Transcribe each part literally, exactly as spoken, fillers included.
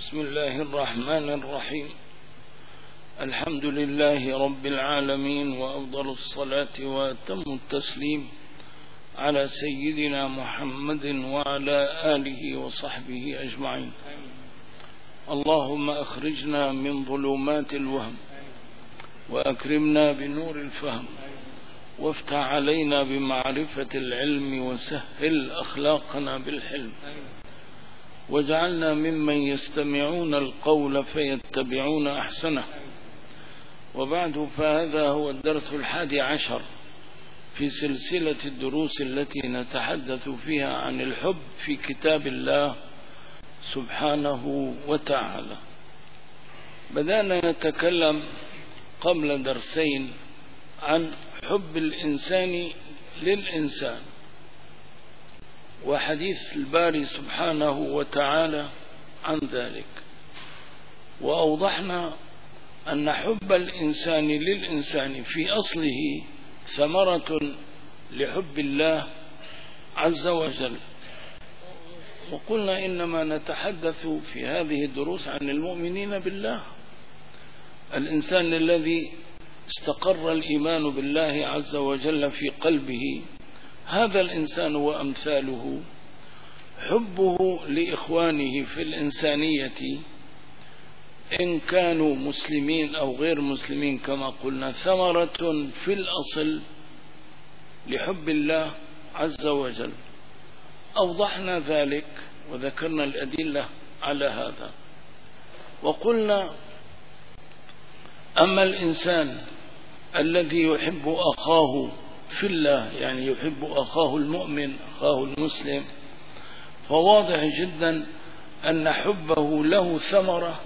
بسم الله الرحمن الرحيم. الحمد لله رب العالمين، وأفضل الصلاة وأتم التسليم على سيدنا محمد وعلى آله وصحبه أجمعين. اللهم أخرجنا من ظلمات الوهم وأكرمنا بنور الفهم، وافتح علينا بمعرفة العلم، وسهل أخلاقنا بالحلم، واجعلنا ممن يستمعون القول فيتبعون أحسنه. وبعد، فهذا هو الدرس الحادي عشر في سلسلة الدروس التي نتحدث فيها عن الحب في كتاب الله سبحانه وتعالى. بدأنا نتكلم قبل درسين عن حب الإنسان للإنسان، وحديث الباري سبحانه وتعالى عن ذلك، وأوضحنا أن حب الإنسان للإنسان في أصله ثمرة لحب الله عز وجل. وقلنا إنما نتحدث في هذه الدروس عن المؤمنين بالله، الإنسان الذي استقر الإيمان بالله عز وجل في قلبه، هذا الإنسان وأمثاله حبه لإخوانه في الإنسانية إن كانوا مسلمين أو غير مسلمين كما قلنا ثمرة في الأصل لحب الله عز وجل. أوضحنا ذلك وذكرنا الأدلة على هذا، وقلنا أما الإنسان الذي يحب أخاه في الله، يعني يحب أخاه المؤمن أخاه المسلم، فواضح جدا أن حبه له ثمرة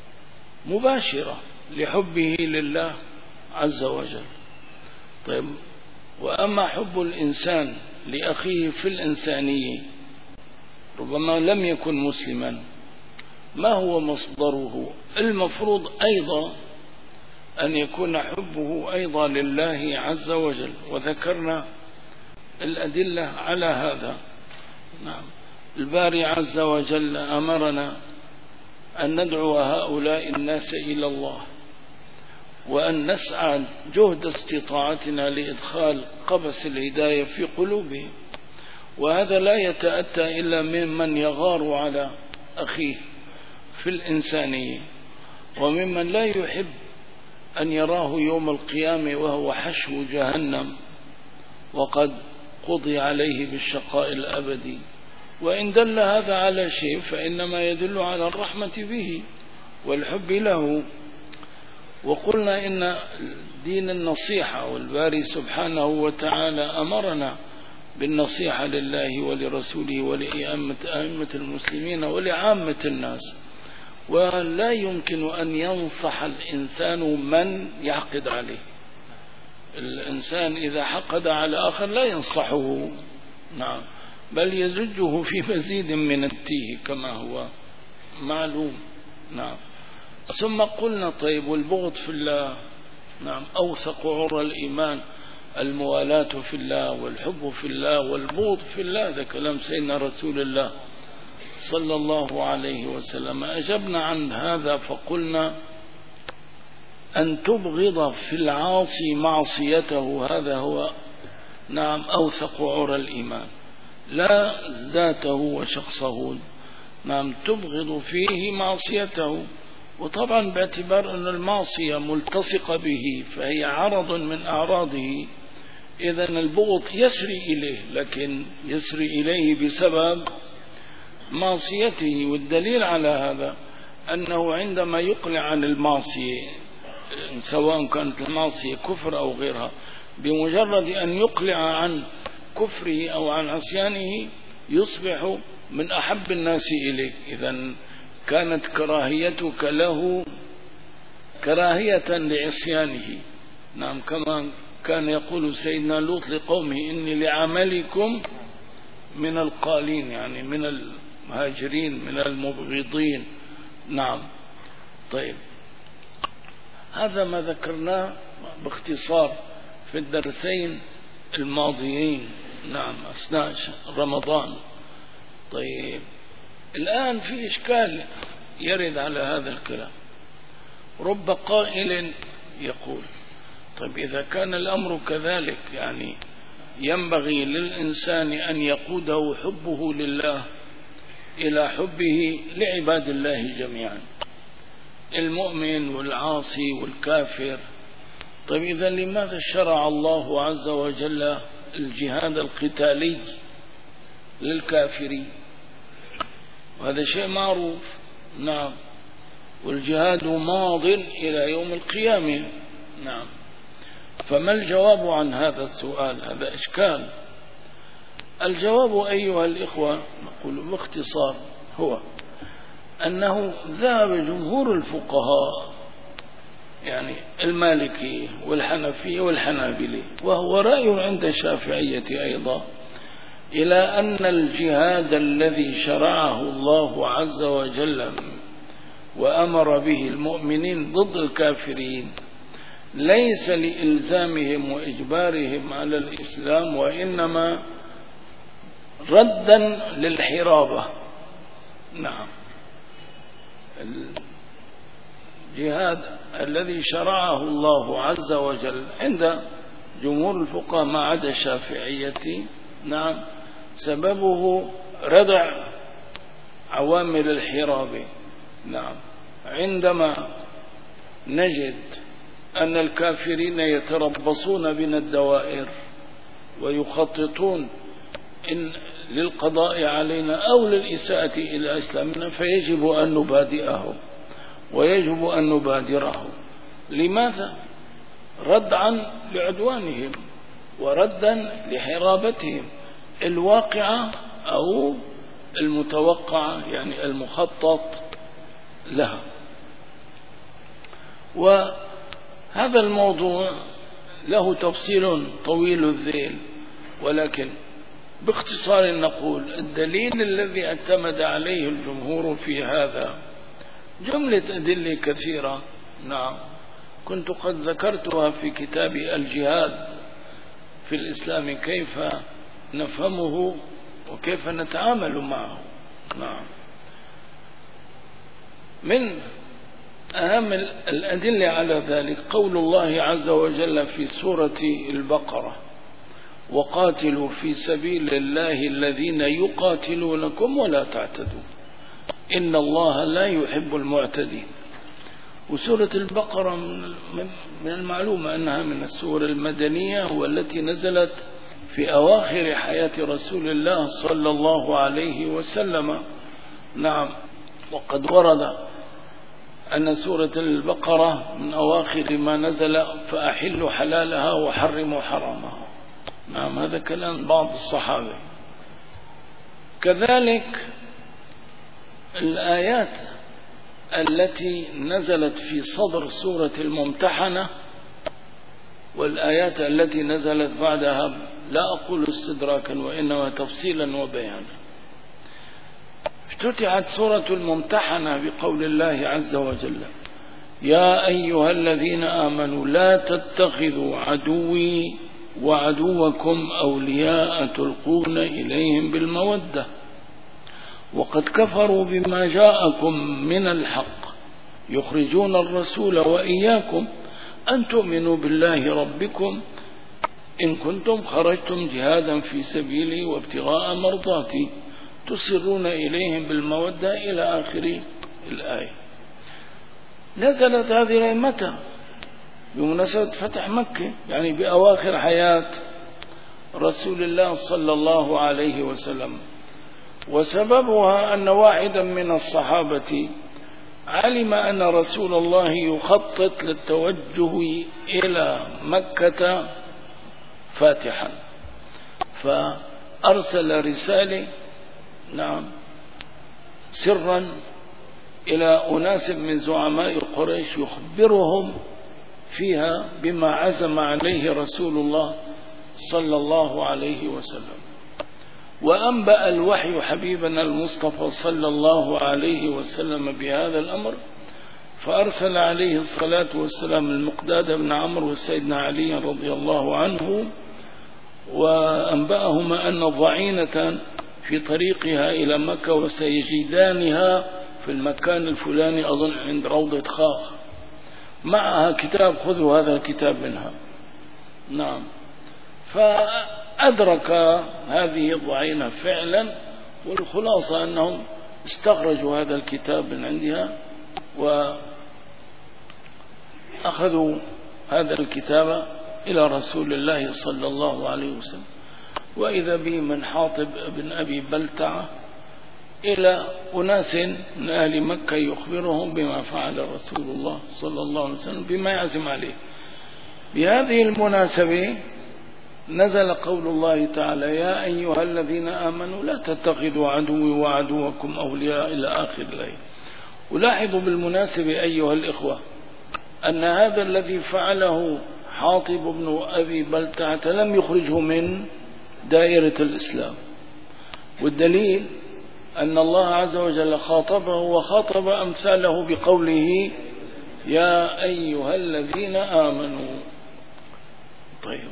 مباشرة لحبه لله عز وجل. طيب، وأما حب الإنسان لأخيه في الإنسانية ربما لم يكن مسلما، ما هو مصدره؟ المفروض أيضا أن يكون حبه أيضا لله عز وجل، وذكرنا الأدلة على هذا. نعم، الباري عز وجل أمرنا أن ندعو هؤلاء الناس إلى الله، وأن نسعى جهد استطاعتنا لإدخال قبس الهداية في قلوبهم، وهذا لا يتأتى إلا ممن يغار على أخيه في الإنسانية، وممن لا يحب أن يراه يوم القيامة وهو حشو جهنم وقد قضي عليه بالشقاء الأبدي. وإن دل هذا على شيء فإنما يدل على الرحمة به والحب له. وقلنا إن دين النصيحة، والباري سبحانه وتعالى أمرنا بالنصيحة لله ولرسوله ولأئمة المسلمين ولعامة الناس، ولا يمكن أن ينصح الإنسان من يحقد عليه. الإنسان إذا حقد على آخر لا ينصحه، نعم، بل يزجه في مزيد من التيه كما هو معلوم. نعم. ثم قلنا طيب، والبغض في الله، نعم، أوثق عرى الإيمان الموالاة في الله والحب في الله والبغض في الله، هذا كلام سيدنا رسول الله صلى الله عليه وسلم. أجبنا عن هذا فقلنا أن تبغض في العاصي معصيته، هذا هو نعم أوثق عرى الإيمان، لا ذاته وشخصه، نعم، تبغض فيه معصيته. وطبعا باعتبار أن المعصية ملتصقة به فهي عرض من أعراضه، إذن البغض يسري إليه، لكن يسري إليه بسبب معصيته. والدليل على هذا أنه عندما يقلع عن المعصية، سواء كانت المعصية كفر أو غيرها، بمجرد أن يقلع عن كفره أو عن عصيانه يصبح من أحب الناس إليك. إذن كانت كراهيتك له كراهية لعصيانه، نعم، كما كان يقول سيدنا لوط لقومه إني لعملكم من القالين، يعني من المهاجرين من المبغضين. نعم. طيب، هذا ما ذكرناه باختصار في الدرسين الماضيين، نعم، أثناء رمضان. طيب، الآن في إشكال يرد على هذا الكلام. رب قائل يقول طيب إذا كان الأمر كذلك، يعني ينبغي للإنسان أن يقوده حبه لله إلى حبه لعباد الله جميعا، المؤمن والعاصي والكافر. طيب إذا لماذا شرع الله عز وجل الجهاد القتالي للكافرين؟ وهذا شيء معروف. نعم، والجهاد ماض إلى يوم القيامة. نعم، فما الجواب عن هذا السؤال؟ هذا إشكال. الجواب أيها الإخوة نقول باختصار هو أنه ذهب جمهور الفقهاء، يعني المالكي والحنفي والحنابلي، وهو رأي عند الشافعية أيضا، إلى أن الجهاد الذي شرعه الله عز وجل وأمر به المؤمنين ضد الكافرين ليس لإلزامهم وإجبارهم على الإسلام، وإنما ردا للحرابة. نعم، الجهاد الذي شرعه الله عز وجل عند جمهور الفقهاء ما عدا الشافعية، نعم، سببه ردع عوامل الحراب. نعم، عندما نجد أن الكافرين يتربصون بنا الدوائر ويخططون إن للقضاء علينا أو للإساءة إلى إسلامنا، فيجب أن نبادئهم ويجب أن نبادرهم. لماذا؟ ردعا لعدوانهم وردا لحرابتهم الواقعة أو المتوقعة، يعني المخطط لها. وهذا الموضوع له تفصيل طويل الذيل، ولكن باختصار نقول الدليل الذي اعتمد عليه الجمهور في هذا جملة أدلة كثيرة. نعم، كنت قد ذكرتها في كتاب الجهاد في الإسلام، كيف نفهمه وكيف نتعامل معه. نعم، من أهم الأدلة على ذلك قول الله عز وجل في سورة البقرة: وقاتلوا في سبيل الله الذين يقاتلونكم ولا تعتدوا إن الله لا يحب المعتدين. وسورة البقرة من المعلومة أنها من السور المدنية والتي نزلت في أواخر حياة رسول الله صلى الله عليه وسلم. نعم، وقد ورد أن سورة البقرة من أواخر ما نزل: فأحلوا حلالها وحرموا حرامها. نعم، هذا كلام بعض الصحابة. كذلك الآيات التي نزلت في صدر سورة الممتحنة والآيات التي نزلت بعدها، لا أقول استدراكا وإنما تفصيلا وبيانا. افتتحت سورة الممتحنة بقول الله عز وجل: يا أيها الذين آمنوا لا تتخذوا عدوي وعدوكم أولياء تلقون إليهم بالمودة وقد كفروا بما جاءكم من الحق يخرجون الرسول وإياكم أن تؤمنوا بالله ربكم إن كنتم خرجتم جهادا في سبيلي وابتغاء مرضاتي تسرون إليهم بالمودة إلى آخر الآية. نزلت هذه الآية متى؟ بمناسبة فتح مكة، يعني بأواخر حياة رسول الله صلى الله عليه وسلم. وسببها أن واحدا من الصحابة علم أن رسول الله يخطط للتوجه إلى مكة فاتحا، فأرسل رسالة نعم سرا إلى أناس من زعماء قريش يخبرهم فيها بما عزم عليه رسول الله صلى الله عليه وسلم. وأنبأ الوحي حبيبنا المصطفى صلى الله عليه وسلم بهذا الأمر، فأرسل عليه الصلاة والسلام المقداد بن عمرو وسيدنا علي رضي الله عنه، وأنبأهما أن ضعينة في طريقها إلى مكة وسيجدانها في المكان الفلاني أظن عند روضة خاخ، معها كتاب، خذوا هذا الكتاب منها. نعم. فأدرك هذه الضعينة فعلا، والخلاصة أنهم استخرجوا هذا الكتاب من عندها وأخذوا هذا الكتاب إلى رسول الله صلى الله عليه وسلم، وإذا به من حاطب بن أبي بلتعة إلى أناس من أهل مكة يخبرهم بما فعل رسول الله صلى الله عليه وسلم بما يعزم عليه. بهذه المناسبة نزل قول الله تعالى: يا أيها الذين آمنوا لا تتخذوا عدوي وعدوكم أولياء، إلى آخر الآية. ولاحظوا بالمناسبة أيها الإخوة أن هذا الذي فعله حاطب بن أبي بلتعة لم يخرجه من دائرة الإسلام، والدليل أن الله عز وجل خاطبه وخاطب أمثاله بقوله: يا أيها الذين آمنوا. طيب،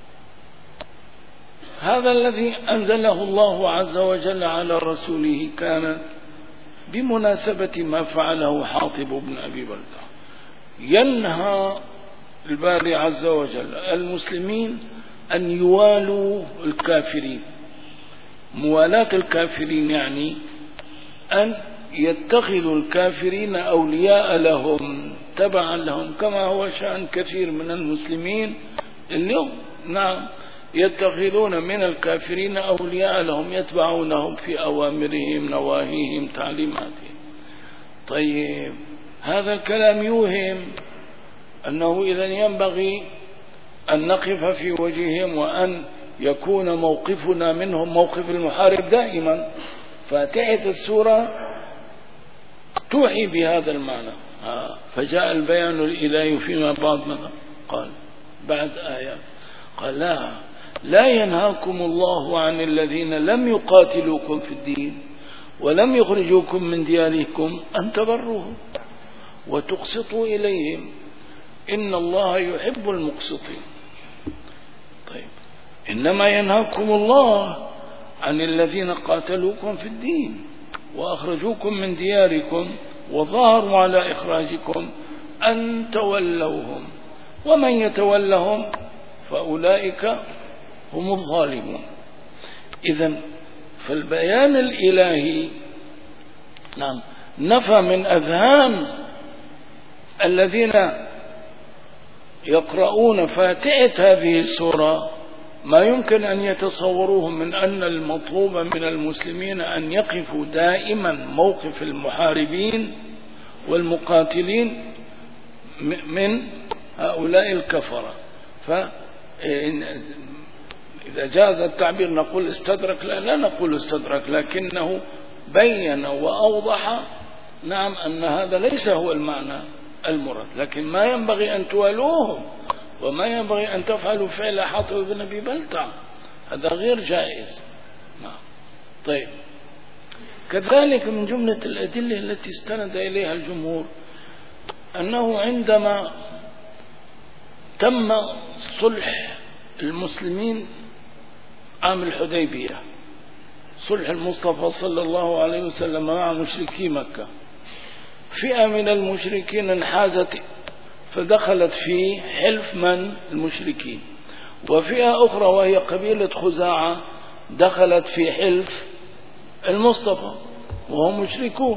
هذا الذي أنزله الله عز وجل على رسوله كان بمناسبة ما فعله حاطب بن أبي بلتعة. ينهى الباري عز وجل المسلمين أن يوالوا الكافرين. موالاة الكافرين يعني أن يتخذوا الكافرين أولياء لهم، تبعا لهم، كما هو شأن كثير من المسلمين اليوم. نعم، يتخذون من الكافرين أولياء لهم، يتبعونهم في أوامرهم، نواهيهم، تعليماتهم. طيب، هذا الكلام يوهم أنه إذن ينبغي أن نقف في وجههم وأن يكون موقفنا منهم موقف المحارب دائما. فاتحة السورة توحي بهذا المعنى. فجاء البيان الإلهي فيما بعد ماذا قال بعد آيات، قال: لا لا ينهاكم الله عن الذين لم يقاتلوكم في الدين ولم يخرجوكم من دياركم أن تبروهم وتقسطوا إليهم إن الله يحب المقسطين. طيب، إنما ينهاكم الله عن الذين قاتلوكم في الدين وأخرجوكم من دياركم وظاهروا على إخراجكم أن تولوهم، ومن يتولهم فأولئك هم الظالمون. إذن فالبيان الإلهي نعم نفى من أذهان الذين يقرؤون فاتحة هذه السورة ما يمكن أن يتصوروه من أن المطلوب من المسلمين أن يقفوا دائما موقف المحاربين والمقاتلين من هؤلاء الكفرة. فإذا جاز التعبير نقول استدرك، لا, لا نقول استدرك، لكنه بين وأوضح نعم أن هذا ليس هو المعنى المراد، لكن ما ينبغي أن توالوهم وما ينبغي أن تفعلوا فعل حاطب بن أبي بلتعة، هذا غير جائز. نعم. طيب، كذلك من جملة الأدلة التي استند إليها الجمهور أنه عندما تم صلح المسلمين عام الحديبية، صلح المصطفى صلى الله عليه وسلم مع مشركي مكة، فئة من المشركين انحازت فدخلت في حلف من المشركين، وفئة أخرى وهي قبيلة خزاعة دخلت في حلف المصطفى وهم مشركون.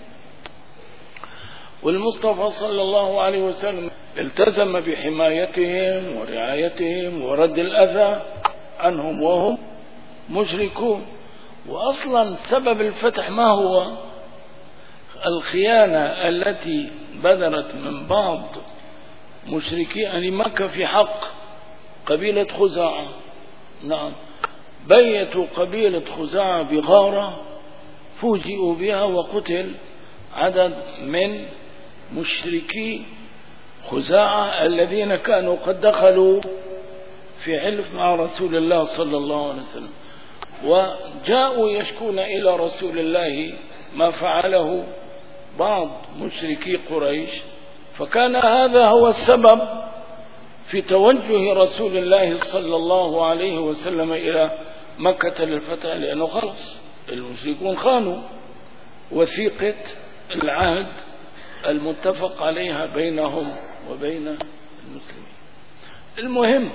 والمصطفى صلى الله عليه وسلم التزم بحمايتهم ورعايتهم ورد الأذى عنهم وهم مشركون. وأصلا سبب الفتح ما هو؟ الخيانة التي بدرت من بعض مشركي أهل مكة في حق قبيلة خزاعة. نعم، بيتوا قبيلة خزاعة بغارة، فوجئوا بها وقتل عدد من مشركي خزاعة الذين كانوا قد دخلوا في حلف مع رسول الله صلى الله عليه وسلم، وجاءوا يشكون إلى رسول الله ما فعله بعض مشركي قريش، فكان هذا هو السبب في توجه رسول الله صلى الله عليه وسلم إلى مكة للفتح، لأنه خلص المشركون خانوا وثيقة العهد المتفق عليها بينهم وبين المسلمين. المهم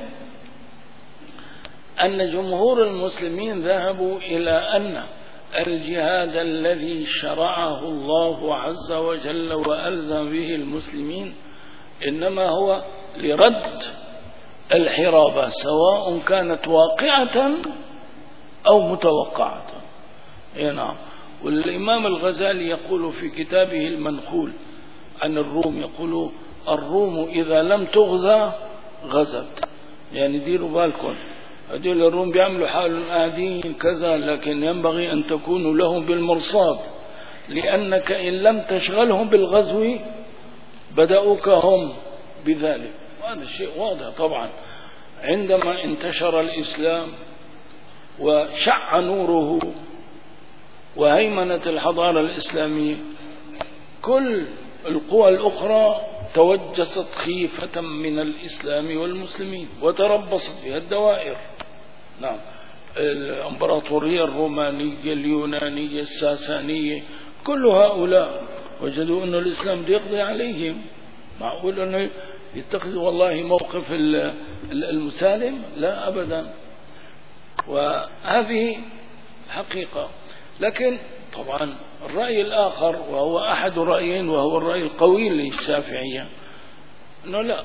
أن جمهور المسلمين ذهبوا إلى أن الجهاد الذي شرعه الله عز وجل وألزم به المسلمين إنما هو لرد الحرابة، سواء كانت واقعة أو متوقعة. نعم. والإمام الغزالي يقول في كتابه المنخول عن الروم، يقول الروم إذا لم تغزى غزت. يعني ديروا بالكم، هذول الروم بيعملوا حالهم قاعدين كذا، لكن ينبغي أن تكونوا لهم بالمرصاد، لأنك إن لم تشغلهم بالغزو بدأوك هم بذلك. وهذا شيء واضح طبعا. عندما انتشر الإسلام وشع نوره وهيمنة الحضارة الإسلامية، كل القوى الأخرى توجست خيفة من الإسلام والمسلمين وتربصت بها الدوائر. نعم. الإمبراطورية الرومانية، اليونانية، الساسانية، كل هؤلاء وجدوا أن الإسلام يقضي عليهم. معقول أنه يتخذوا والله موقف المسالم؟ لا أبدا. وهذه حقيقة. لكن طبعا الرأي الآخر، وهو أحد رأيين وهو الرأي القوي للشافعية، أنه لا،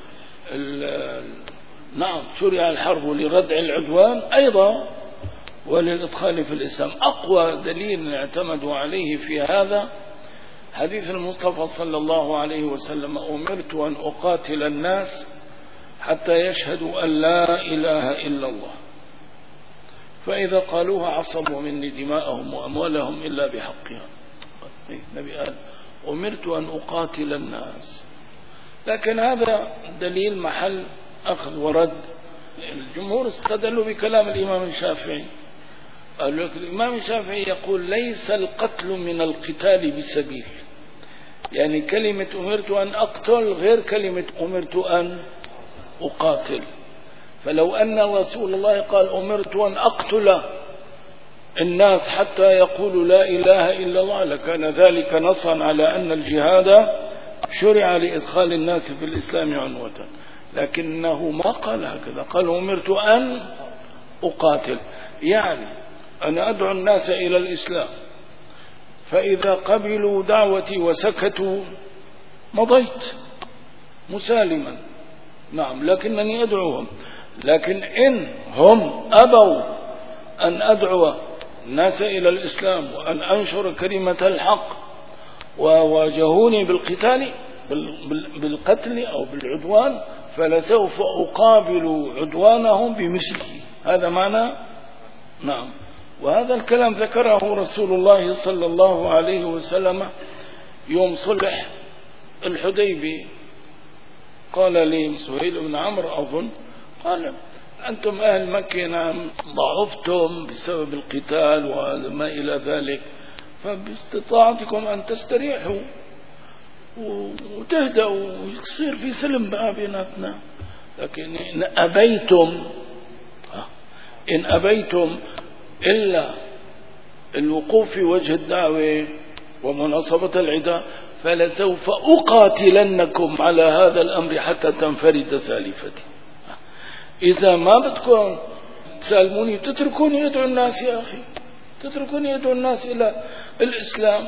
نعم شرع الحرب لردع العدوان أيضا وللإدخال في الإسلام. أقوى دليل اعتمدوا عليه في هذا حديث المصطفى صلى الله عليه وسلم: أمرت أن أقاتل الناس حتى يشهدوا أن لا إله إلا الله، فإذا قالوها عصموا مني دماءهم وأموالهم إلا بحقها. النبي قال أمرت أن أقاتل الناس. لكن هذا دليل محل أخذ ورد. الجمهور استدلوا بكلام الإمام الشافعي، قالوا لك الإمام الشافعي يقول ليس القتل من القتال بسبيل، يعني كلمة أمرت أن أقتل غير كلمة أمرت أن أقاتل. فلو أن رسول الله قال أمرت أن أقتل الناس حتى يقولوا لا إله إلا الله لكان ذلك نصا على أن الجهاد شرع لإدخال الناس في الإسلام عنوة، لكنه ما قال هكذا، قال أمرت أن أقاتل، يعني أنا أدعو الناس إلى الإسلام، فإذا قبلوا دعوتي وسكتوا مضيت مسالما. نعم، لكنني أدعوهم. لكن إن هم أبوا أن أدعو الناس إلى الإسلام وأن أنشر كلمة الحق وواجهوني بالقتال بالقتل أو بالعدوان، فلسوف أقابل عدوانهم بمثله. هذا معنى. نعم. وهذا الكلام ذكره رسول الله صلى الله عليه وسلم يوم صلح الحديبية. قال لي سهيل بن عمرو أظن، قال أنتم أهل مكة نعم ضعفتم بسبب القتال وما إلى ذلك، فباستطاعتكم أن تستريحوا وتهدأوا ويصير في سلم بقى بيناتنا. لكن إن أبيتم إن أبيتم إلا الوقوف في وجه الدعوة ومناصبة العداء فلسوف أقاتلنكم على هذا الأمر حتى تنفرد سالفتي. إذا ما بدكم تسالموني تتركوني يدعو الناس يا أخي، تتركوني يدعو الناس إلى الإسلام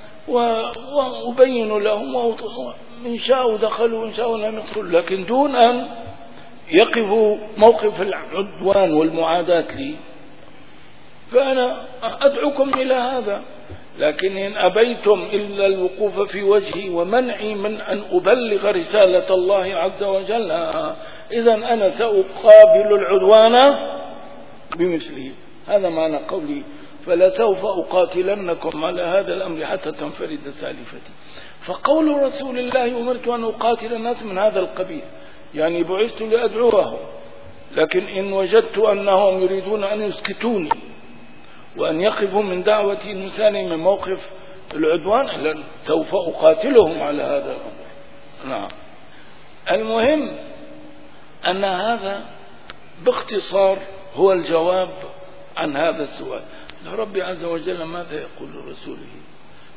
وأبين لهم، وإن شاءوا دخلوا وإن شاءوا لم يدخلوا، لكن دون أن يقفوا موقف العدوان والمعاداة لي، فأنا أدعوكم إلى هذا. لكن إن أبيتم إلا الوقوف في وجهي ومنعي من أن أبلغ رسالة الله عز وجل، إذن أنا سأقابل العدوان بمثله. هذا معنى قولي فلسوف أقاتلنكم على هذا الأمر حتى تنفرد سالفتي. فقول رسول الله أمرت أن أقاتل الناس من هذا القبيل، يعني بعثت لأدعوهم، لكن إن وجدت أنهم يريدون أن يسكتوني وأن يقفوا من دعوتي المسالمة من موقف العدوان لن سوف أقاتلهم على هذا الأمر. نعم. المهم أن هذا باختصار هو الجواب عن هذا السؤال. ربي عز وجل ماذا يقول لرسوله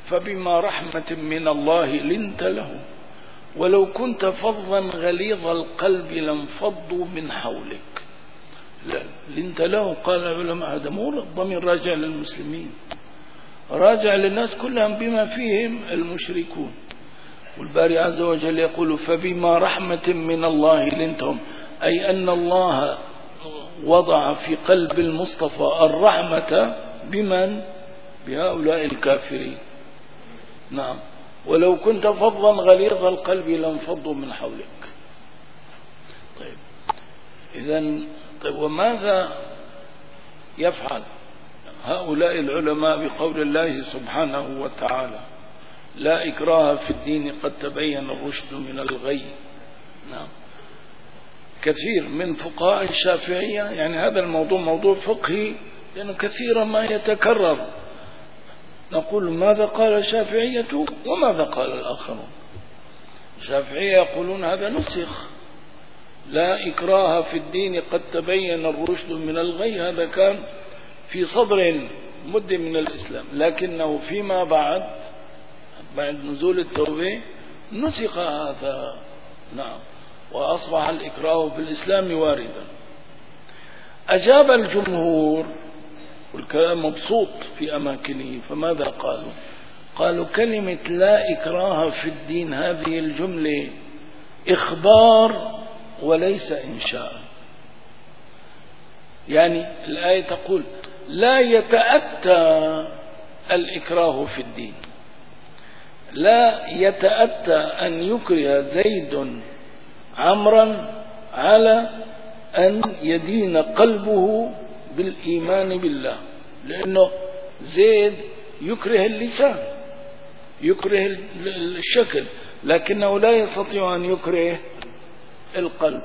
فبما رحمة من الله لنت له ولو كنت فظا غليظ القلب لانفضوا من حولك. لنت له قال العلماء هذا مو ضمير راجع للمسلمين، راجع للناس كلهم بما فيهم المشركون. والباري عز وجل يقول فبما رحمة من الله لنتهم، أي أن الله وضع في قلب المصطفى الرحمة بمن؟ بهؤلاء الكافرين. نعم. ولو كنت فظا غليظ القلب لانفضوا من حولك. طيب إذن طيب وماذا يفعل هؤلاء العلماء بقول الله سبحانه وتعالى لا إكراه في الدين قد تبين الرشد من الغي؟ نعم. كثير من فقهاء الشافعية، يعني هذا الموضوع موضوع فقهي لأنه كثيرا ما يتكرر، نقول ماذا قال الشافعية وماذا قال الآخرون. الشافعية يقولون هذا نسخ، لا إكراه في الدين قد تبين الرشد من الغي، هذا كان في صدر مد من الإسلام، لكنه فيما بعد بعد نزول التوبة نسخ هذا. نعم. وأصبح الإكراه بالإسلام واردا. أجاب الجمهور والكلام مبسوط في أماكنه، فماذا قالوا؟ قالوا كلمة لا إكراه في الدين هذه الجملة إخبار وليس إنشاء. يعني الآية تقول لا يتأتى الإكراه في الدين، لا يتأتى أن يكره زيد عمرا على أن يدين قلبه بالإيمان بالله، لأنه زيد يكره اللسان، يكره الشكل، لكنه لا يستطيع أن يكره القلب.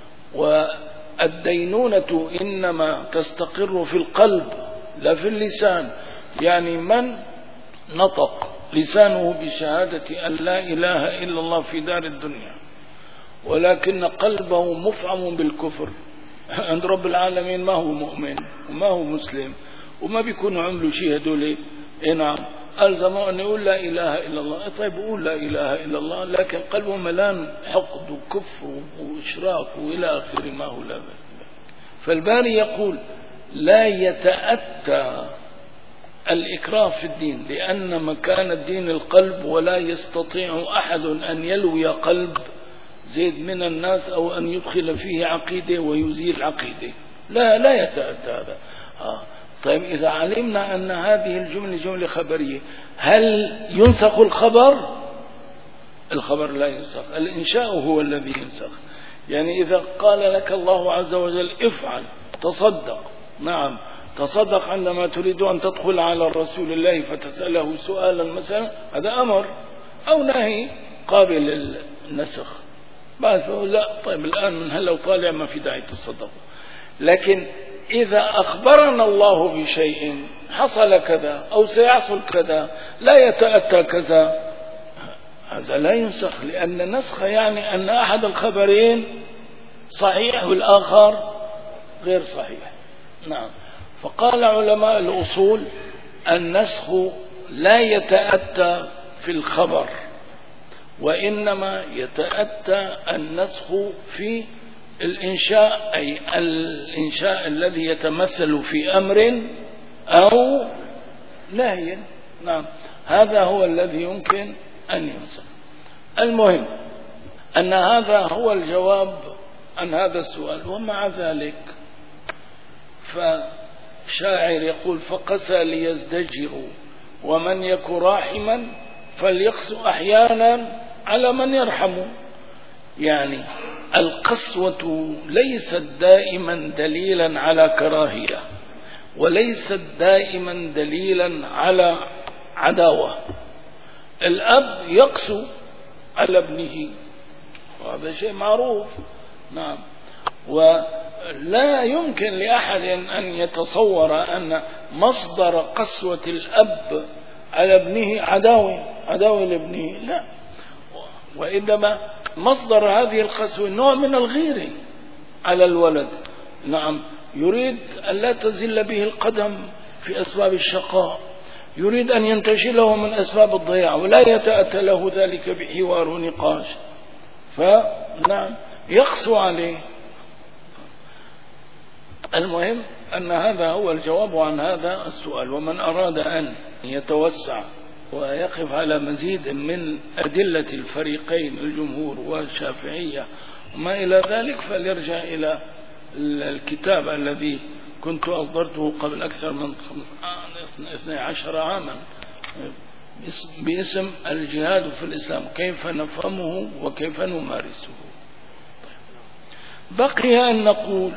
والدينونة إنما تستقر في القلب لا في اللسان. يعني من نطق لسانه بشهادة أن لا إله إلا الله في دار الدنيا ولكن قلبه مفعم بالكفر عند رب العالمين، ما هو مؤمن وما هو مسلم وما بيكونوا عملوا شيء هدول. نعم. ألزموا أن يقول لا إله إلا الله. طيب قول لا إله إلا الله لكن قلبه ملان حقد وكفر وإشراك وإلى آخر ما هو لا. فالباري يقول لا يتأتى الإكراه في الدين لأن مكان الدين القلب، ولا يستطيع أحد أن يلوي قلب زيد من الناس أو أن يدخل فيه عقيدة ويزيل عقيدة. لا لا يتأتى هذا. آه. طيب إذا علمنا أن هذه الجملة جملة خبرية، هل ينسخ الخبر؟ الخبر لا ينسخ، الإنشاء هو الذي ينسخ. يعني إذا قال لك الله عز وجل افعل تصدق، نعم تصدق عندما تريد أن تدخل على رسول الله فتسأله سؤالا مثلا، هذا أمر أو نهي قابل للنسخ. بعد فقول لا طيب الآن من هلا وطالع ما في داعي تصدق. لكن إذا أخبرنا الله بشيء حصل كذا أو سيحصل كذا لا يتأتى كذا، هذا لا ينسخ، لأن نسخ يعني أن أحد الخبرين صحيح والآخر غير صحيح. نعم. فقال علماء الأصول النسخ لا يتأتى في الخبر، وإنما يتأتى النسخ في الإنشاء، أي الإنشاء الذي يتمثل في أمر أو نهي. نعم. هذا هو الذي يمكن أن ينسخ. المهم أن هذا هو الجواب عن هذا السؤال. ومع ذلك فشاعر يقول فقسى ليزدجروا ومن يك راحما فليقس أحيانا على من يرحم. يعني القسوة ليست دائما دليلا على كراهية، وليست دائما دليلا على عداوة. الأب يقسو على ابنه وهذا شيء معروف. نعم. ولا يمكن لأحد أن يتصور أن مصدر قسوة الأب على ابنه عداوة عداوة لابنه، لا، وإنما مصدر هذه القسوة نوع من الغيرة على الولد. نعم. يريد أن لا تزل به القدم في أسباب الشقاء، يريد أن ينتشله من أسباب الضياع ولا يتأتى له ذلك بحوار ونقاش، فنعم يقسو عليه. المهم أن هذا هو الجواب عن هذا السؤال. ومن أراد أن يتوسع ويقف على مزيد من أدلة الفريقين الجمهور والشافعية وما إلى ذلك فليرجع إلى الكتاب الذي كنت أصدرته قبل أكثر من اثني عشر عاما باسم الجهاد في الإسلام، كيف نفهمه وكيف نمارسه. بقي أن نقول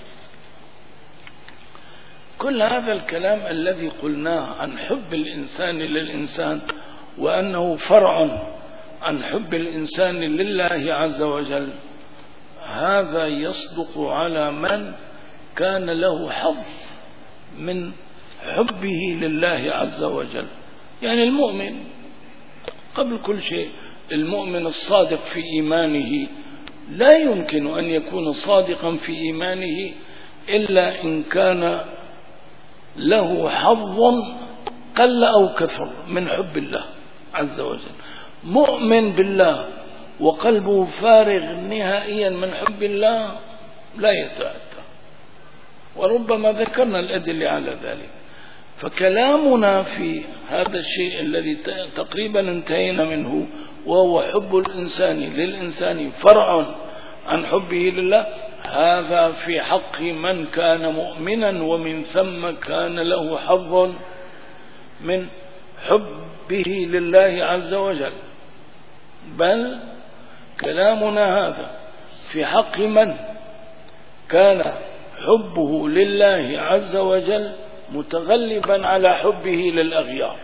كل هذا الكلام الذي قلناه عن حب الإنسان للإنسان وأنه فرع عن حب الإنسان لله عز وجل، هذا يصدق على من كان له حظ من حبه لله عز وجل. يعني المؤمن قبل كل شيء، المؤمن الصادق في إيمانه لا يمكن أن يكون صادقا في إيمانه إلا إن كان له حظ قل أو كثر من حب الله عز وجل. مؤمن بالله وقلبه فارغ نهائيا من حب الله لا يتأتى، وربما ذكرنا الأدلة على ذلك. فكلامنا في هذا الشيء الذي تقريبا انتهينا منه وهو حب الإنسان للإنسان فرع عن حبه لله، هذا في حق من كان مؤمنا ومن ثم كان له حظ من حبه لله عز وجل. بل كلامنا هذا في حق من كان حبه لله عز وجل متغلبا على حبه للأغيار.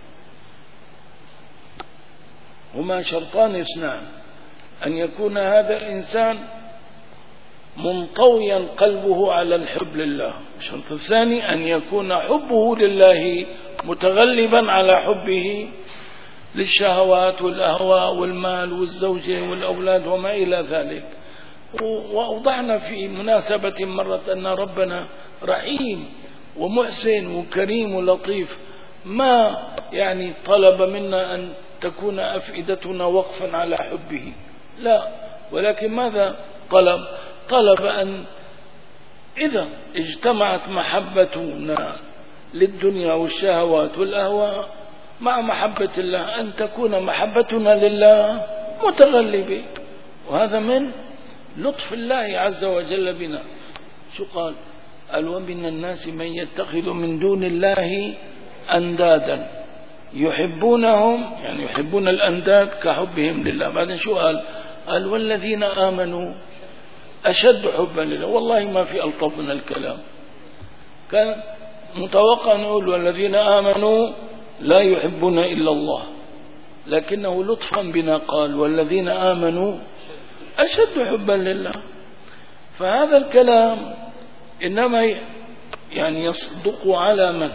هما شرطان اثنان: أن يكون هذا الإنسان منطويا قلبه على الحب لله، الشرط الثاني أن يكون حبه لله متغلبا على حبه للشهوات والأهواء والمال والزوجة والأولاد وما إلى ذلك. وأوضحنا في مناسبة مرة أن ربنا رحيم ومحسن وكريم ولطيف، ما يعني طلب منا أن تكون أفئدتنا وقفا على حبه، لا، ولكن ماذا طلب؟ طلب أن إذا اجتمعت محبتنا للدنيا والشهوات والأهواء مع محبة الله أن تكون محبتنا لله متغلبة. وهذا من لطف الله عز وجل بنا. شو قال؟ قال: ومن الناس من يتخذ من دون الله أندادا يحبونهم، يعني يحبون الأنداد كحبهم لله. بعدين شو قال؟ قال: والذين آمنوا أشد حبا لله. والله ما في ألطف من الكلام. كان متوقع نقول والذين آمنوا لا يحبون إلا الله، لكنه لطفا بنا قال والذين آمنوا أشد حبا لله. فهذا الكلام إنما يعني يصدق على من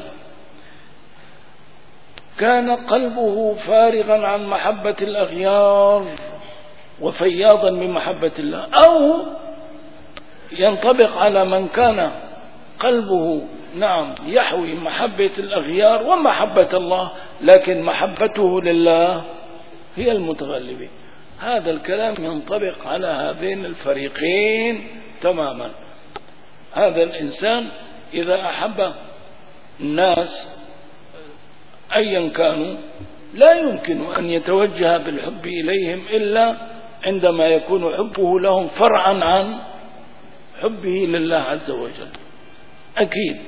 كان قلبه فارغا عن محبة الأغيار وفياضا من محبة الله، أو ينطبق على من كان قلبه نعم يحوي محبة الأغيار ومحبة الله، لكن محبته لله هي المتغلبة. هذا الكلام ينطبق على هذين الفريقين تماما. هذا الإنسان إذا أحب الناس أيا كانوا لا يمكن أن يتوجه بالحب إليهم إلا عندما يكون حبه لهم فرعا عن حبه لله عز وجل. أكيد.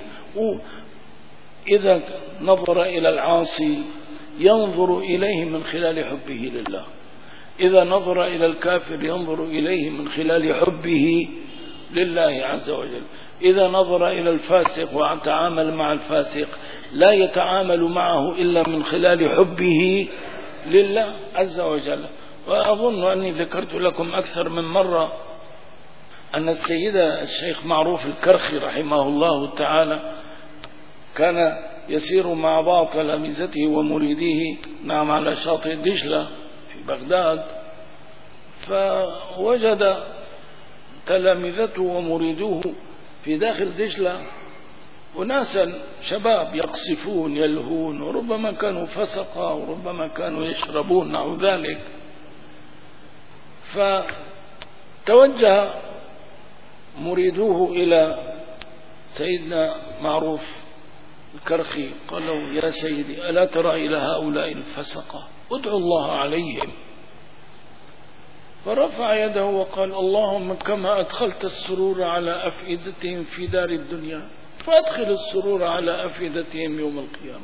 وإذا نظر إلى العاصي ينظر إليه من خلال حبه لله، إذا نظر إلى الكافر ينظر إليه من خلال حبه لله عز وجل، إذا نظر إلى الفاسق وتعامل مع الفاسق لا يتعامل معه إلا من خلال حبه لله عز وجل. وأظن أني ذكرت لكم أكثر من مرة أن السيدة الشيخ معروف الكرخي رحمه الله تعالى كان يسير مع بعض تلامذته ومريديه نعم على شاطئ دجلة في بغداد، فوجد تلامذته ومريدوه في داخل دجلة وناسا شباب يقصفون يلهون، وربما كانوا فسقا وربما كانوا يشربون نحو ذلك. فتوجه مريدوه إلى سيدنا معروف الكرخي، قالوا يا سيدي ألا ترى إلى هؤلاء الفسقة ادعو الله عليهم. فرفع يده وقال اللهم كما أدخلت السرور على أفئدتهم في دار الدنيا فأدخل السرور على أفئدتهم يوم القيامة.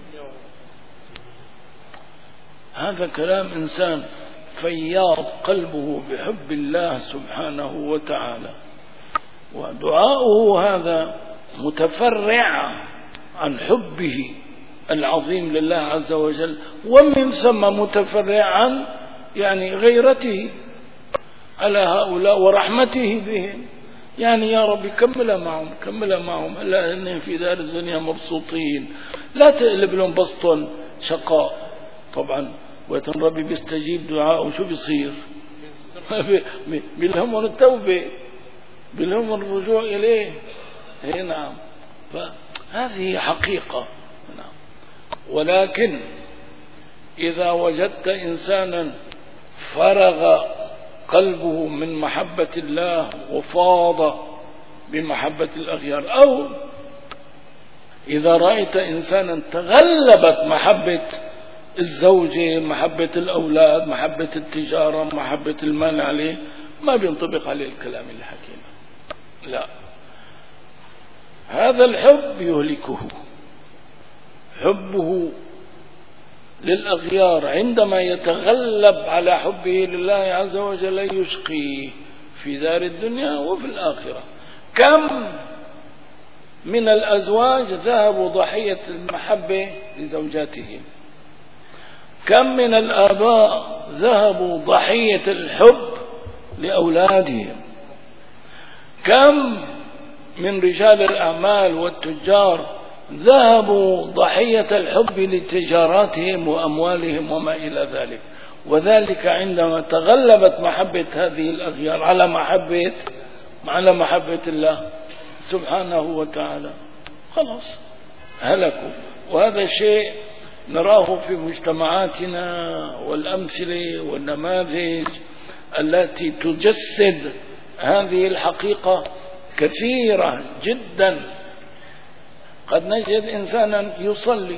هذا كلام إنسان فياض قلبه بحب الله سبحانه وتعالى، ودعاؤه هذا متفرع عن حبه العظيم لله عز وجل، ومن ثم متفرع عن يعني غيرته على هؤلاء ورحمته بهم. يعني يا رب كمل معهم كمل معهم إلا أنهم في دار الدنيا مبسوطين، لا تقلب لهم بسط شقاء. طبعا ويتن ربي بيستجيب دعاء، وشو بيصير؟ بيلهمهم التوبة، بيلهمهم الرجوع إليه. هي نعم، فهذه حقيقة. نعم. ولكن إذا وجدت إنسانا فرغ قلبه من محبة الله وفاض بمحبة الأغيار، أو إذا رأيت إنسانا تغلبت محبة الزوجة، محبة الأولاد، محبة التجارة، محبة المال عليه، ما بينطبق عليه الكلام اللي حكينا. لا، هذا الحب يهلكه. حبه للأغيار عندما يتغلب على حبه لله عز وجل يشقيه في دار الدنيا وفي الآخرة. كم من الأزواج ذهبوا ضحية المحبة لزوجاتهم، كم من الآباء ذهبوا ضحية الحب لأولادهم، كم من رجال الأعمال والتجار ذهبوا ضحية الحب لتجاراتهم وأموالهم وما إلى ذلك. وذلك عندما تغلبت محبة هذه الأغيار على محبة على محبة الله سبحانه وتعالى، خلاص هلكوا. وهذا شيء نراه في مجتمعاتنا، والأمثلة والنماذج التي تجسد هذه الحقيقة كثيرة جدا. قد نجد إنسانا يصلي،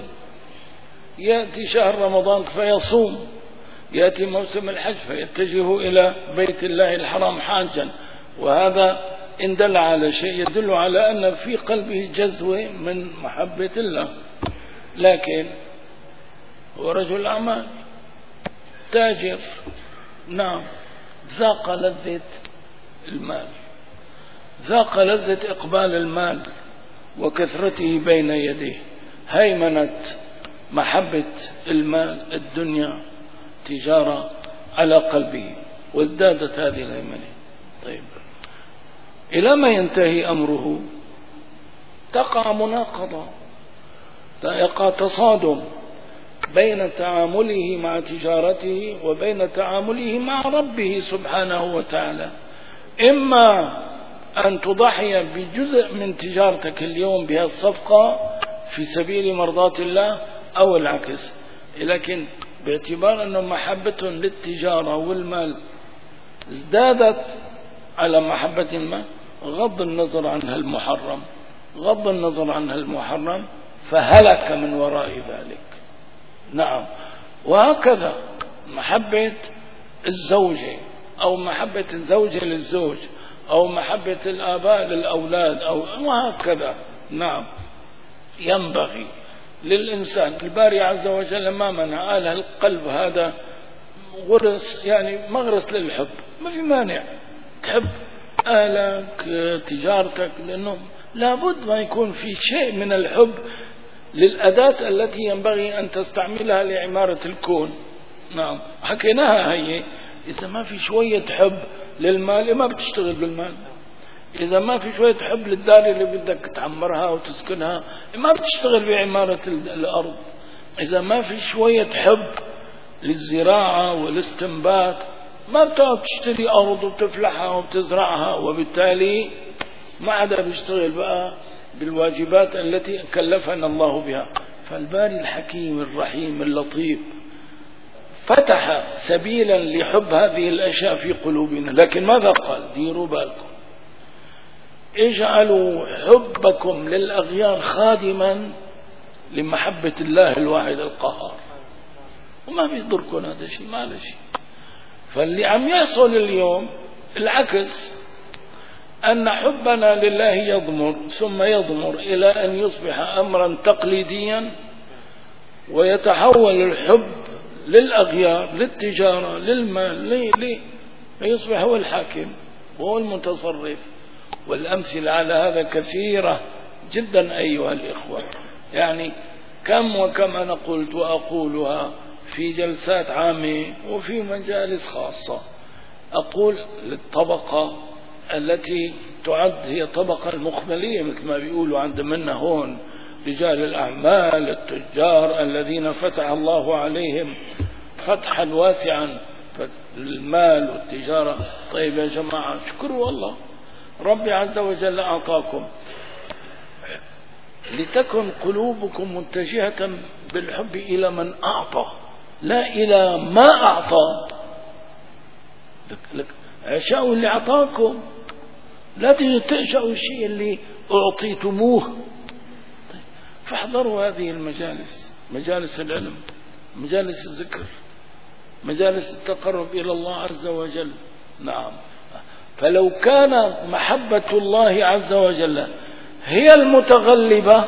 يأتي شهر رمضان فيصوم، يأتي موسم الحج فيتجه إلى بيت الله الحرام حاجا، وهذا إن دل على شيء يدل على أن في قلبه جزوة من محبة الله. لكن هو رجل أعمال، تاجر، نعم، ذاق لذة المال، ذاق لذة إقبال المال وكثرته بين يديه، هيمنة محبة المال الدنيا تجارة على قلبه، وازدادت هذه الهيمنة. طيب، إلى ما ينتهي أمره؟ تقع مناقضة، يقع تصادم بين تعامله مع تجارته وبين تعامله مع ربه سبحانه وتعالى. إما أن تضحي بجزء من تجارتك اليوم بهذه الصفقة في سبيل مرضاة الله، أو العكس. لكن باعتبار أنه محبة للتجارة والمال ازدادت على محبة المال، غض النظر عن المحرم، غض النظر عن المحرم، فهلك من وراء ذلك. نعم. وهكذا محبة الزوجة، أو محبة الزوجة للزوج، أو محبة الآباء للأولاد، أو وهكذا. نعم، ينبغي للإنسان، الباري عز وجل ما منع، قال القلب هذا غرس، يعني مغرس للحب، ما في مانع تحب أهلك تجارتك، لأنه لابد ما يكون في شيء من الحب للأداة التي ينبغي أن تستعملها لعمارة الكون. نعم، حكيناها هي. إذا ما في شوية حب للمال ما بتشتغل بالمال، إذا ما في شوية حب للدار اللي بدك تعمرها وتسكنها ما بتشتغل بعمارة الأرض، إذا ما في شوية حب للزراعة والاستنبات ما بتقعد تشتري أرض وتفلحها وبتزرعها، وبالتالي ما عدا بيشتغل بقى بالواجبات التي كلفنا الله بها. فالباري الحكيم الرحيم اللطيف فتح سبيلا لحب هذه الأشياء في قلوبنا. لكن ماذا قال؟ ديروا بالكم، اجعلوا حبكم للأغيار خادما لمحبة الله الواحد القهار. وما بيضركم هذا الشيء، ما له شيء. فاللي عم يحصل اليوم العكس، أن حبنا لله يضمر ثم يضمر إلى أن يصبح أمرا تقليديا، ويتحول الحب للأغيار، للتجارة، للمال، ليه ليه فيصبح هو الحاكم وهو المتصرف. والأمثلة على هذا كثيرة جدا أيها الإخوة. يعني كم وكم أنا قلت وأقولها في جلسات عامة وفي مجالس خاصة، أقول للطبقة التي تعد هي طبقة المخملية مثل ما بيقولوا عند منا هون، رجال الأعمال التجار الذين فتح الله عليهم فتحا واسعا المال والتجارة. طيب يا جماعة شكروا الله، ربي عز وجل أعطاكم، لتكن قلوبكم متجهة بالحب إلى من أعطى لا إلى ما أعطى. لك لك عشاء اللي أعطاكم، لا تعشوا الشيء اللي أعطيتموه. طيب فاحذروا هذه المجالس، مجالس العلم، مجالس الذكر، مجالس التقرب إلى الله عز وجل. نعم، فلو كان محبة الله عز وجل هي المتغلبة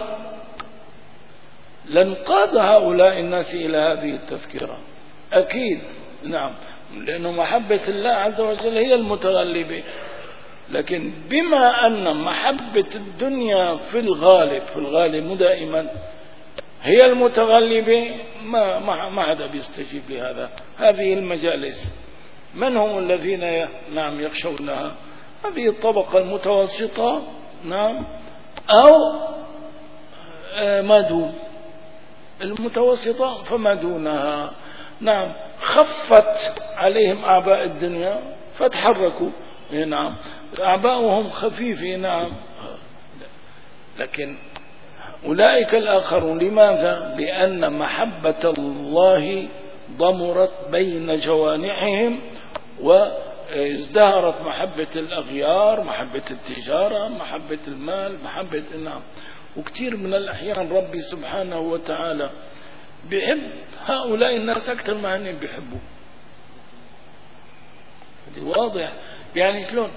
لانقاد هؤلاء الناس إلى هذه التذكرة أكيد. نعم، لأن محبة الله عز وجل هي المتغلبة. لكن بما أن محبة الدنيا في الغالب في الغالب دائما هي المتغلبة، ما ما ما حدا بيستجيب لهذا. هذه المجالس من هم الذين نعم يخشونها؟ هذه الطبقة المتوسطة، نعم، أو ما دون المتوسطة فما دونها. نعم، خفت عليهم أعباء الدنيا فتحركوا. نعم، أعباؤهم خفيفة. نعم، لكن أولئك الآخرون لماذا؟ لأن محبة الله ضمرت بين جوانحهم وازدهرت محبة الأغيار، محبة التجارة، محبة المال، محبة النعم. وكثير من الأحيان ربي سبحانه وتعالى بيحب هؤلاء الناس أكثر ما هن بيحبوا. واضح؟ يعني شلون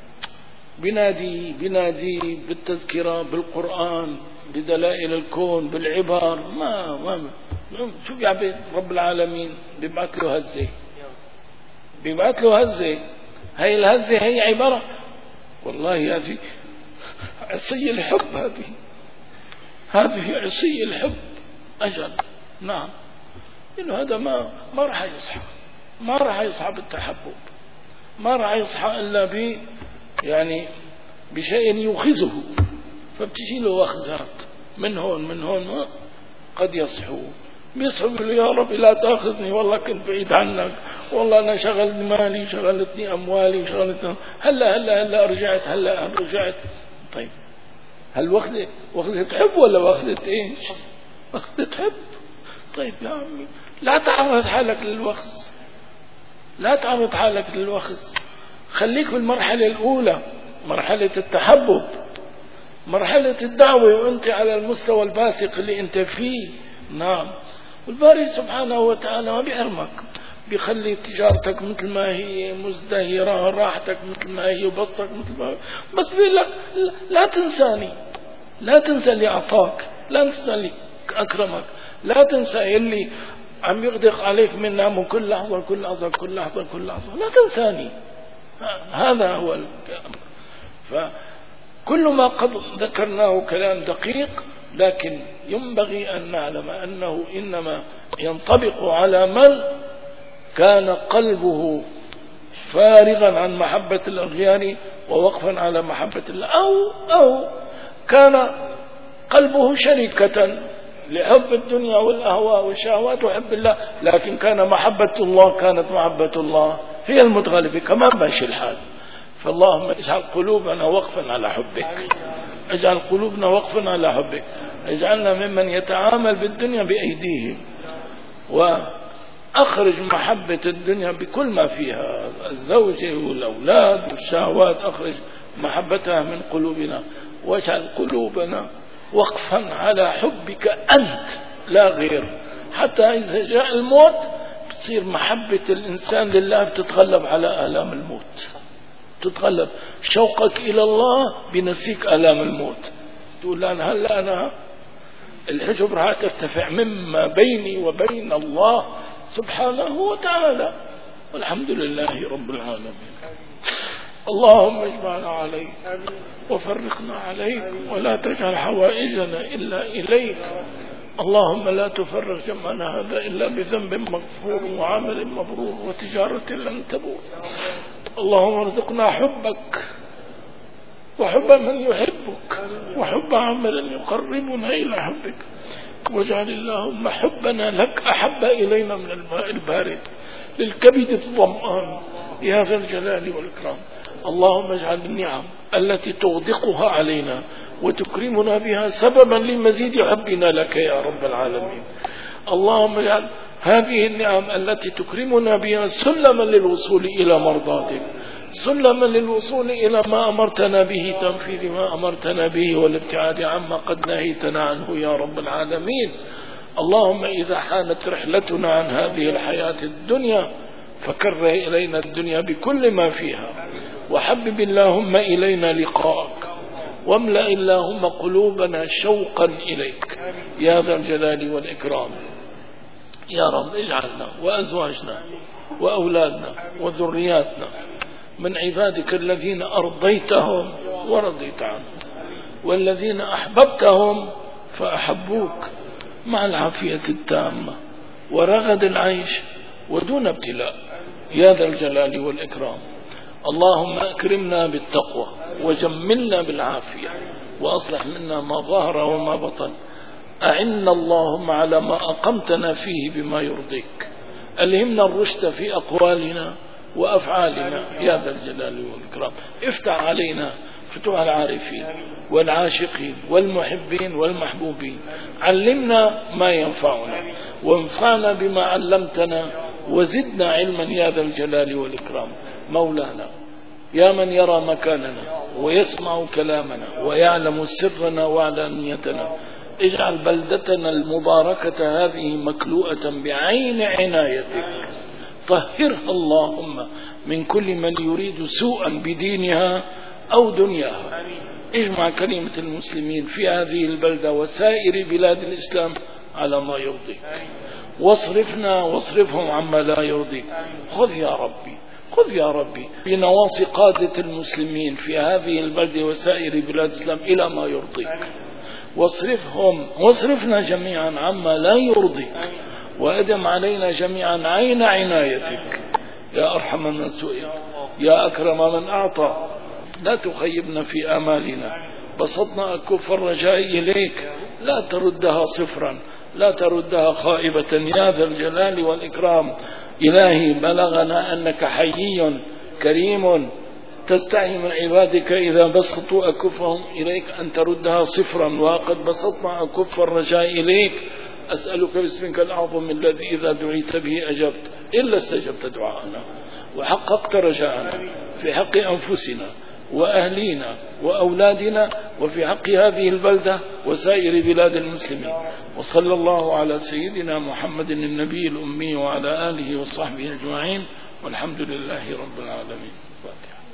بنادي بنادي بالتذكرة، بالقرآن، بدلائل الكون، بالعبار. ما ما شو بيعمل رب العالمين؟ بيبعث له هزة، بيبعث له هزة. هاي الهزة هي عبارة، والله هذه عصي الحب، هذه هذه عصي الحب أجل. نعم، إنه هذا ما ما راح يصحى، ما راح يصحى بالتحبب، ما راح يصحى إلا ب يعني بشيء يوخزه، فبتجي له وخزات من هون من هون. قد يصحوا بيصحوا يقولوا يا رب لا تأخذني، والله كنت بعيد عنك، والله أنا شغلت مالي، شغلتني أموالي، شغلتني هلا هلا هلا رجعت، هلا رجعت. طيب هل وخذت وخذت حب ولا وخذت إيش؟ وخذت حب. طيب يا عمي لا تعرض حالك للوخز، لا تعرض حالك للوخز، خليك في المرحلة الأولى، مرحلة التحبب، مرحلة الدعوة، وانت على المستوى الباسق اللي انت فيه. نعم، والباري سبحانه وتعالى ما بيحرمك، بيخلي تجارتك مثل ما هي مزدهرة، راحتك مثل ما هي، وبسطك مثل ما هي، بس بيقول لك لا تنساني، لا تنسى اللي أعطاك، لا تنسى اللي أكرمك، لا تنسى اللي عم يغدق عليك من نعمه كل لحظة كل لحظة كل لحظة كل لحظة، لا تنساني. هذا هو الأمر. فكل ما قد ذكرناه كلام دقيق، لكن ينبغي أن نعلم أنه إنما ينطبق على من كان قلبه فارغا عن محبة الأغيار ووقفا على محبة الله، أو, أو كان قلبه شركة لحب الدنيا والأهواء والشهوات وحب الله، لكن كان محبة الله كانت محبة الله هي المتغلبة، كمان ماشي الحال. فاللهم اجعل قلوبنا وقفا على حبك. اجعل قلوبنا وقفا على حبك، اجعلنا ممن يتعامل بالدنيا بأيديهم، وأخرج محبة الدنيا بكل ما فيها، الزوجة والأولاد والشهوات، أخرج محبتها من قلوبنا، واجعل قلوبنا وقفا على حبك أنت لا غير، حتى إذا جاء الموت بتصير محبة الإنسان لله بتتغلب على آلام الموت، تتغلب شوقك إلى الله بنسيك آلام الموت، تقول أنا هلا أنا الحجب راح ترتفع مما بيني وبين الله سبحانه وتعالى، والحمد لله رب العالمين. اللهم اجمعنا عليك وفرقنا عليك، ولا تجعل حوائجنا إلا إليك. اللهم لا تفرق جمعنا هذا إلا بذنب مغفور وعمل مبرور وتجارة لن تبور. اللهم ارزقنا حبك وحب من يحبك وحب عمل يقربنا إلى حبك، واجعل اللهم حبنا لك أحب إلينا من الماء البارد للكبد الظمآن يا ذا الجلال والإكرام. اللهم اجعل النعم التي تغدقها علينا وتكرمنا بها سببا لمزيد حبنا لك يا رب العالمين. اللهم اجعل هذه النعم التي تكرمنا بها سلما للوصول إلى مرضاتك، سلما للوصول إلى ما أمرتنا به، تنفيذ ما أمرتنا به والابتعاد عما قد نهيتنا عنه يا رب العالمين. اللهم إذا حانت رحلتنا عن هذه الحياة الدنيا فكره إلينا الدنيا بكل ما فيها، وحبب اللهم إلينا لقاءك، واملأ اللهم قلوبنا شوقا إليك يا ذا الجلال والإكرام. يا رب اجعلنا وأزواجنا وأولادنا وذرياتنا من عبادك الذين أرضيتهم ورضيت عنهم، والذين أحببتهم فأحبوك مع العافية التامة ورغد العيش ودون ابتلاء يا ذا الجلال والإكرام. اللهم أكرمنا بالتقوى وجملنا بالعافية، وأصلح منا ما ظهر وما بطن. أعنا اللهم على ما أقمتنا فيه بما يرضيك، ألهمنا الرشد في أقوالنا وأفعالنا يا ذا الجلال والإكرام. افتح علينا فتوح العارفين والعاشقين والمحبين والمحبوبين، علمنا ما ينفعنا وانفعنا بما علمتنا، وزدنا علما يا ذا الجلال والإكرام. مولانا يا من يرى مكاننا ويسمع كلامنا ويعلم سرنا وعلانيتنا، اجعل بلدتنا المباركة هذه مكلوءة بعين عنايتك، طهرها اللهم من كل من يريد سوءا بدينها أو دنياها. اجمع كلمة المسلمين في هذه البلدة وسائر بلاد الإسلام على ما يرضيك، واصرفنا واصرفهم عما لا يرضيك. خذ يا ربي خذ يا ربي بنواصي قادة المسلمين في هذه البلد وسائر بلاد الإسلام إلى ما يرضيك، واصرفهم واصرفنا جميعا عما لا يرضيك، وأدم علينا جميعا عين عنايتك يا أرحم من سئل يا أكرم من أعطى. لا تخيبنا في آمالنا، بسطنا أكف الرجاء إليك، لا تردها صفرا، لا تردها خائبة يا ذا الجلال والإكرام. إلهي بلغنا أنك حيي كريم تستحي من عبادك إذا بسطوا أكفهم إليك أن تردها صفرا، وقد بسطنا أكف الرجاء إليك. أسألك باسمك الأعظم الذي إذا دعيت به أجبت إلا استجبت دعاءنا، وحققت رجاءنا في حق أنفسنا وأهلينا وأولادنا، وفي حق هذه البلدة وسائر بلاد المسلمين. وصلى الله على سيدنا محمد النبي الأمي وعلى آله وصحبه أجمعين، والحمد لله رب العالمين. فاتحة.